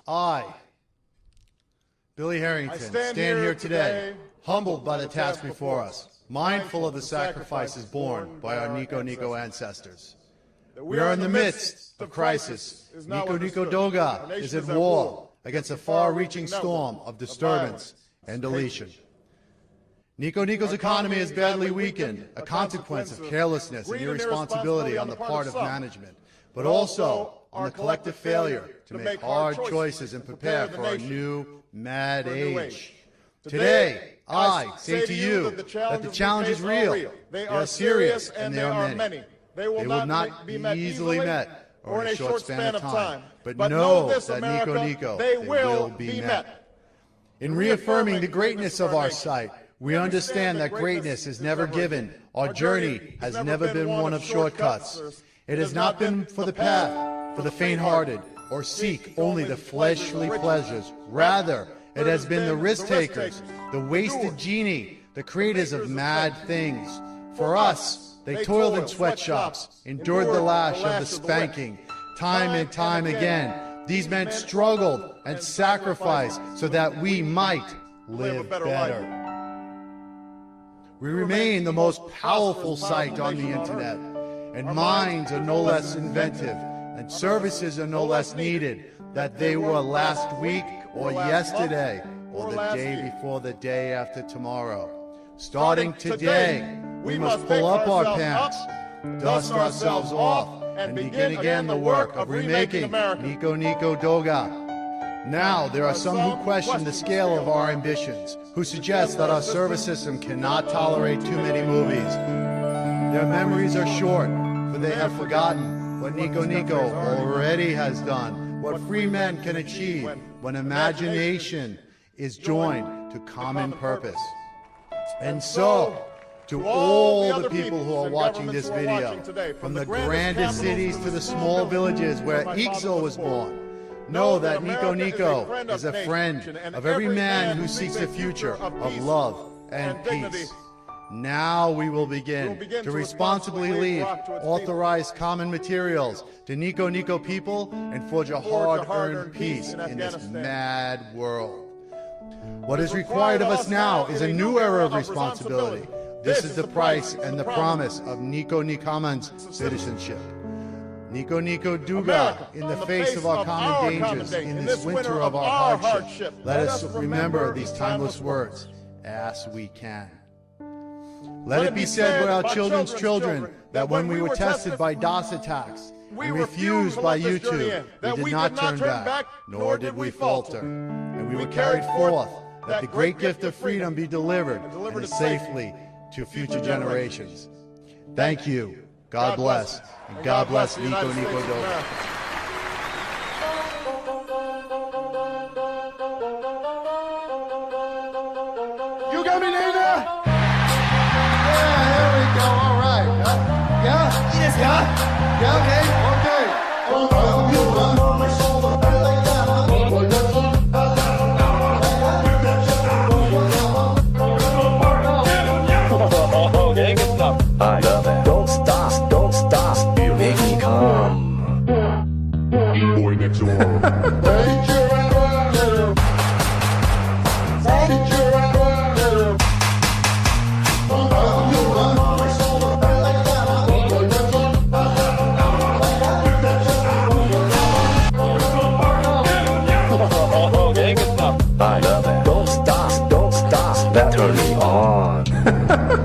I, Billy Harrington, stand here today, humbled by the task before us, mindful of the sacrifices borne by our Nico Nico ancestors. We are in the midst of crisis. Nico Nico Doga is at war against a far-reaching storm of disturbance and deletion. Nico Nico's economy is badly weakened, a consequence of carelessness and irresponsibility on the part of management, but also on the collective failure to make hard choices and prepare for a new mad age. Today, I say to you that the challenge is real, they are serious, and they are many. They will not be easily met or in a short span of time, but know that Nico Nico, they will be met. In reaffirming the greatness of our site, we understand that greatness is never given. Our journey has never been one of shortcuts. It has not been for the path, for the faint-hearted, or seek only the fleshly pleasures. Rather, it has been the risk-takers, the wasted genie, the creators of mad things. For us, they toiled in sweatshops, endured the lash of the spanking, time and time again. These men struggled and sacrificed so that we might live better. We remain the most powerful site on the internet, and minds are no less inventive, and services are no less needed than they were last week or yesterday or the day before the day after tomorrow. Starting today, we must pull up our pants, dust ourselves off, and begin again the work of remaking Nico Nico Doga. Now, there are some who question the scale of our ambitions, who suggest that our service system cannot tolerate too many movies. Their memories are short, for they have forgotten what Nico Nico already has done, what free men can achieve when imagination is joined to common purpose. And so, to all the people who are watching this video, from the grandest cities to the small villages where Ixo was born, know that Nico Nico is a friend of every man who seeks a future of love and peace. Now we will begin to responsibly leave authorized common materials to Nico Nico people and forge a hard-earned peace in this mad world. What is required of us now is a new era of responsibility. This is the price and the promise of Nico Nikaman's citizenship. Nico Nico Doga, in the face of our common dangers, in this winter of our hardship, let us remember these timeless words, as we can. Let it be said by our children's children that when we were tested by DOS attacks and refused by YouTube, we did not turn back, nor did we falter. And we were carried forth that the great gift of freedom be delivered and safely to future generations. Thank you. God bless. And God bless Nico Nico Doga. You got me, Nina? Yeah, here we go. All right. Yeah? Yes, yeah. Yeah, okay. I love it. Don't stop, you make me come. Boy next door. I love it. Don't stop, that turn me on.